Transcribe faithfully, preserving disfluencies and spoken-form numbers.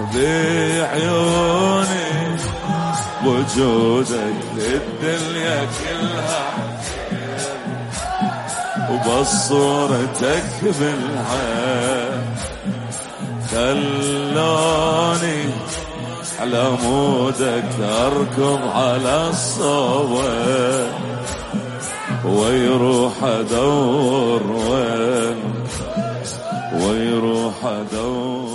بعيوني وجودك للدنيا كلها وبصورتك بالعين خلوني على مودك أركض على الصوت ويروح أدور وين ويروح أدور